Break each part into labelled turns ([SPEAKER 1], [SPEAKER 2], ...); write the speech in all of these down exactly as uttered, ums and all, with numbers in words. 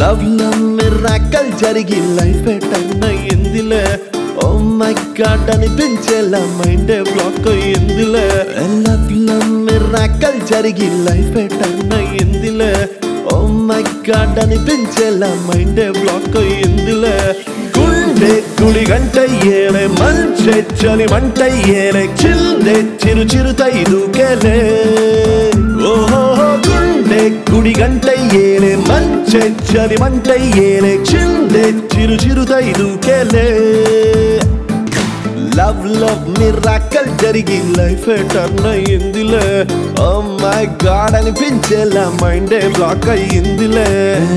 [SPEAKER 1] love love miracle జరిగి life turn అయ్యిందిలే oh my god అనిపించేలా మైండ్ బ్లాక్ అయ్యిందిలే లవ్ లవ్ మిరాకల్ జరిగి లైఫ్ టర్న్ అయ్యిందిలే ఓ మై గాడ్ అనిపించేలా మైండ్ బ్లాక్ అయ్యిందిలే గుండె గుడి గంటయ్యేలే మంచె చలి మంటయ్యేలే చిల్దే చిరు చిరుతై దూకేలే ఓహో గుండె గుడి గంటయ్యేలే మంచె చలి మంటయ్యేలే చిల్దే చిరు చిరుతై దూకేలే లవ్ లవ్ మిరాకల్ జరిగి లైఫ్ టర్న్ అయ్యిందిలే ఓ మై గాడ్ అనిపించేలా మైండ్ బ్లాక్ అయ్యిందిలే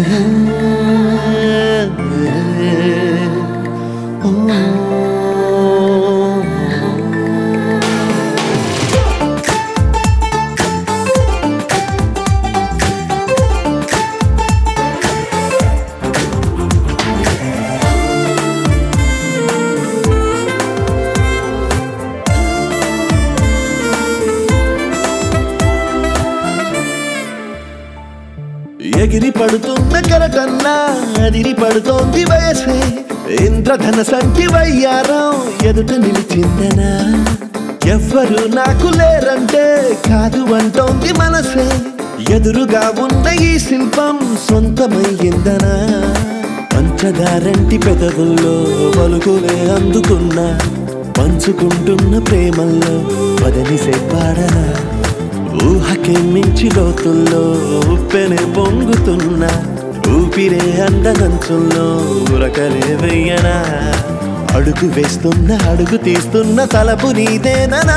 [SPEAKER 1] ఎగిరి పడుతున్న కరకన్నా అదిరి పడుతోంది వయసే ఇంద్రధన సంటి వయ్యారం ఎదుట నిలిచిందనా ఎవ్వరు నాకు లేరంటే కాదు అంటోంది మనసే ఎదురుగా ఉన్న ఈ శిల్పం సొంతమయ్యిందనా పంచదారంటి పెదవుల్లో పలుకులే అందుకున్నా పంచుకుంటున్న ప్రేమల్లో పదని సేపాడనా ఊహకే మించి లోతుల్లో ఉప్పెనే పొంగుతున్నా ఊపిరే అందనంచుల్లో ఉరకలే వెయ్యనా అడుగు వేస్తున్న అడుగు తీస్తున్న తలపు నీదేనా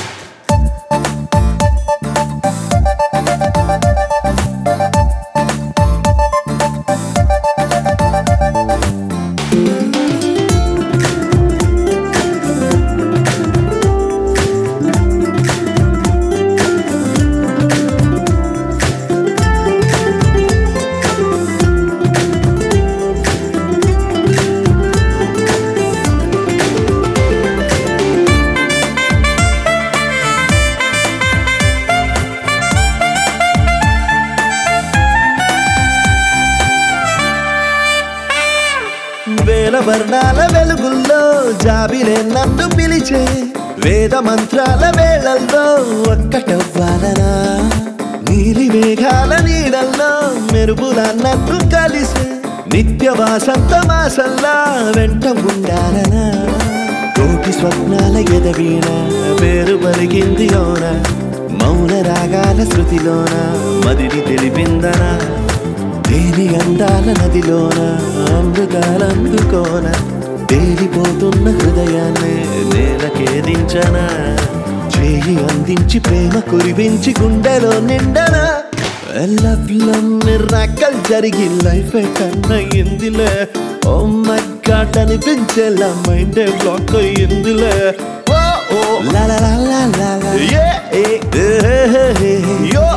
[SPEAKER 1] వేల వర్ణాల వెలుగుల్లో జాబిలే నన్ను పిలిచే వేద మంత్రాల వేళల్లో ఒక్కటవ్వాలనా నీలి మేఘాల నీడల్లో మెరుపుల నన్ను కలిసే నిత్య వాసంత మాసల్లా వెంట ఉండాలనా కోటి స్వప్నాల ఎదవీణ పేరు పలికింది లోన మౌన రాగాల శృతిలోన మదిని తెలిపిందనా తేలి అందాల నదిలోన అమృతాలందుకోన తేలిపోతున్న హృదయాన్ని నేలకేదించనా చేయి అందించి ప్రేమ కురిపించి గుండెలో నిండనా లవ్ లవ్ మిరాకల్ జరిగి లైఫ్ టర్న్ అయ్యిందిలే ఓ మై గాడ్ అనిపించేలా మైండ్ బ్లాక్ అయ్యిందిలే ఓ ఓ లా లా లా లా లా ఏ ఏ యో